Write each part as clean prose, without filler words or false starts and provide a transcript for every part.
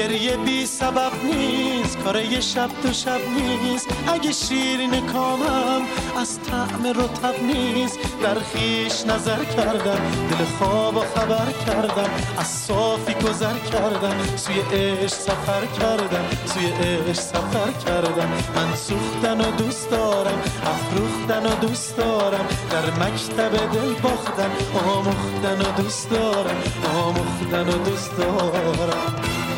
گریه بی سبب نیست، کار یه شب دو شب نیست. اگه شیرین کامم از طعم رطب نیست، در خیش نظر کردم، دل خواب و خبر کردم، از صافی گذر کردم، سوی عشق سفر کردم، سوی عشق سفر کردم. من سوختن و دوست دارم، افروختن و دوست دارم، در مکتب دل باختن، آموختن و دوست دارم، آموختن و دوست دارم.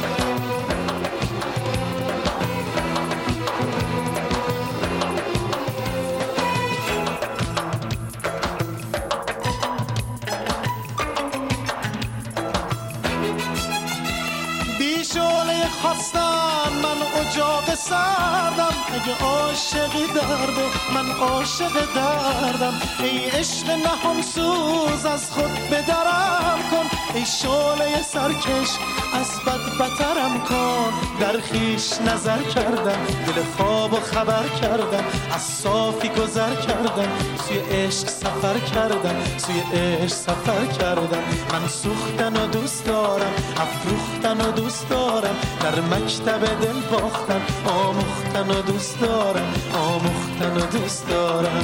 بیشعله خواستم من اجاق سردم، اگه عاشقی درده من عاشق دردم. ای عشق نهان سوز از خود بدرم کن، ای شعله سرکش از بد بترم کن. در خیش نظر کردم، دل خواب و خبر کردم، از صافی گذر کردم، سوی عشق سفر کردم، سوی عشق سفر کردم. من سوختن و دوست دارم، افروختن و دوست دارم، در مکتب دل باختن، آموختن و دوست دارم، آموختن و دوست دارم.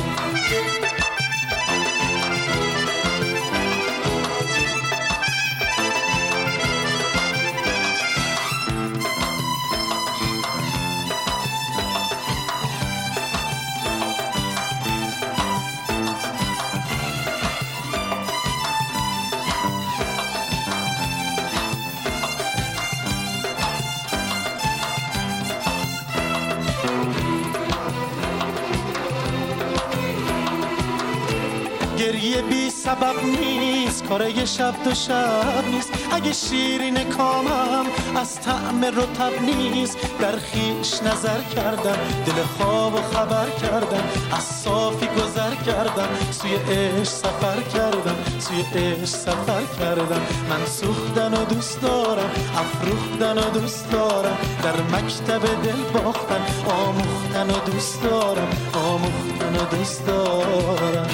گریه بی سبب نیست، کار یه شب دو شب نیست. اگه شیرین کامم از طعم رطب نیست، در خیش نظر کردم، دل خواب و خبر کردم، از صافی گذر کردم، سوی عشق سفر کردم، سوی عشق سفر کردم. من سوختن و دوست دارم، افروختن و دوست دارم، در مکتب دل باختن، آموختن و دوست دارم، آموختن و دوست دارم.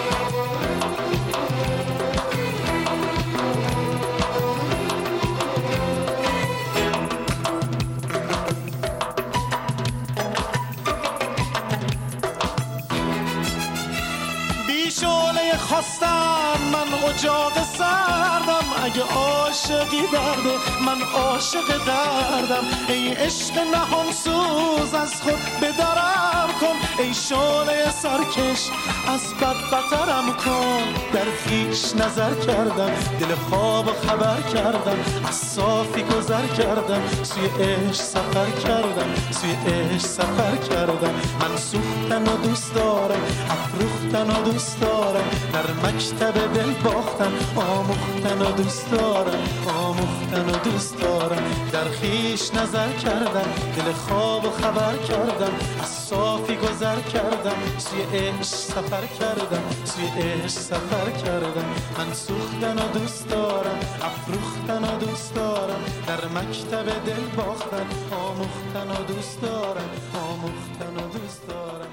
بیشعله خواستم من اجاق سردم، اگه عاشقی درده من عاشق دردم. ای عشق نهان سوز از خود بدرم کن، ای شعله سرکش از بد بترم کن. در خیش نظر کردم، دل خواب خبر کردم، از صافی گذر کردم، سوی عشق سفر کردم، سوی عشق سفر کردم. من سوختن و دوست دارم، افروختن و دوست دارم، در مکتب دل باختن، آموختن و دوست دارم، آموختن و دوست دارم. در خیش نظر کردم، دل خواب و خبر کردم، از صافی گذر کردم، سوی عشق سفر کردم، سوی عشق سفر کردم. من سوختن و دوست دارم، افروختن و دوست دارم، در مکتب دل باختن، آموختن و دوست دارم، آموختن و دوست دارم.